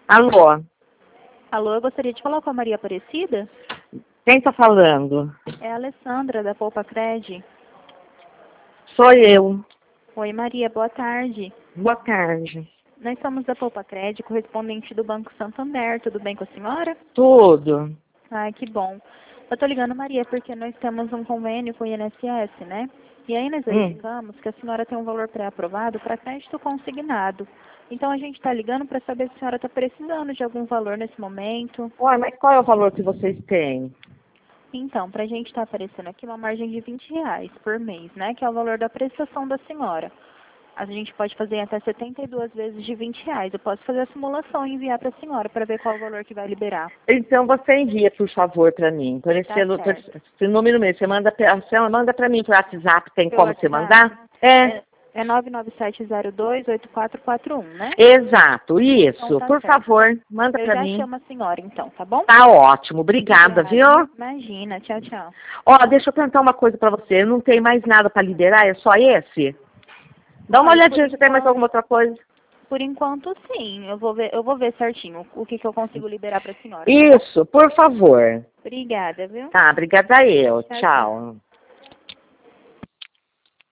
Alô, Alô, eu gostaria de falar com a Maria Aparecida. quem tá falando? É a Alessandra, da Poupa Cred. Sou eu. Oi, Maria, boa tarde. Boa tarde. Nós somos da Poupa Cred, correspondente do Banco Santander. Tudo bem com a senhora? Tudo. Ai, que bom. Eu tô ligando, Maria, porque nós temos um convênio com o INSS, né? E aí nós verificamos que a senhora tem um valor pré-aprovado para crédito consignado. Então a gente está ligando para saber se a senhora está precisando de algum valor nesse momento. Ué, mas qual é o valor que vocês têm? Então, para a gente está aparecendo aqui uma margem de R$ 20 por mês, né? Que é o valor da prestação da senhora. A gente pode fazer até 72 vezes de R$ 20. Eu posso fazer a simulação e enviar para a senhora para ver qual o valor que vai liberar. Então você envia, por favor, para mim. Por Tá certo. esse número mesmo. Você manda para mim por WhatsApp. Tem Pelo como você WhatsApp? mandar? É. É 997028441, né? Exato, Então isso. tá Por certo. favor, manda Eu para já mim. chamo a senhora então, tá bom? Tá ótimo. Obrigada, viu? Imagina. Tchau, tchau. Ó, deixa eu perguntar uma coisa para você. Não tem mais nada para liberar? É só esse? Dá uma Olha, olhadinha se tem mais alguma outra coisa. por enquanto sim. Eu vou ver certinho o que eu consigo liberar para a senhora. Isso, por favor. Obrigada, viu? Tá, obrigada eu. Tchau, tchau. Tchau.